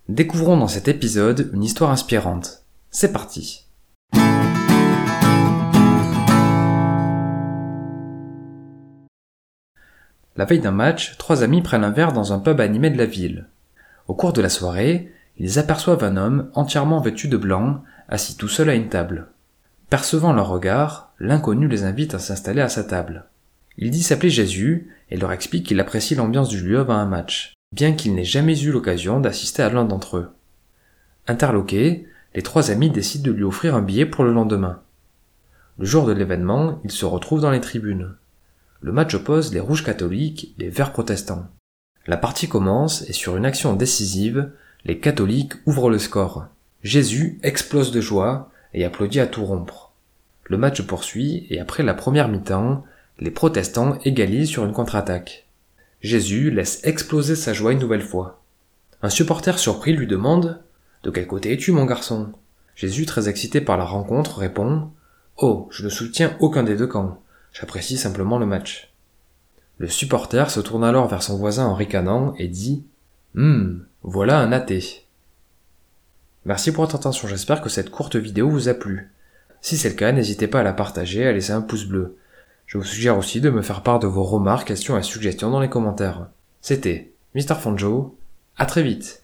Découvrons dans cet épisode une histoire inspirante. C'est parti. La veille d'un match, 3 amis prennent un verre dans un pub animé de la ville. Au cours de la soirée, ils aperçoivent un homme entièrement vêtu de blanc, assis tout seul à une table. Percevant leur regard, l'inconnu les invite à s'installer à sa table. Il dit s'appeler Jésus et leur explique qu'il apprécie l'ambiance du lieu avant un match, bien qu'il n'ait jamais eu l'occasion d'assister à l'un d'entre eux. Interloqués, les 3 amis décident de lui offrir un billet pour le lendemain. Le jour de l'événement, ils se retrouvent dans les tribunes. Le match oppose les rouges catholiques et les verts protestants. La partie commence et sur une action décisive, les catholiques ouvrent le score. Jésus explose de joie et applaudit à tout rompre. Le match poursuit et après la première mi-temps, les protestants égalisent sur une contre-attaque. Jésus laisse exploser sa joie une nouvelle fois. Un supporter surpris lui demande « De quel côté es-tu, mon garçon ?» Jésus, très excité par la rencontre, répond « Oh, je ne soutiens aucun des deux camps, j'apprécie simplement le match. » Le supporter se tourne alors vers son voisin en ricanant et dit « voilà un athée. » Merci pour votre attention, j'espère que cette courte vidéo vous a plu. Si c'est le cas, n'hésitez pas à la partager et à laisser un pouce bleu. Je vous suggère aussi de me faire part de vos remarques, questions et suggestions dans les commentaires. C'était Mr. Fanjo, à très vite.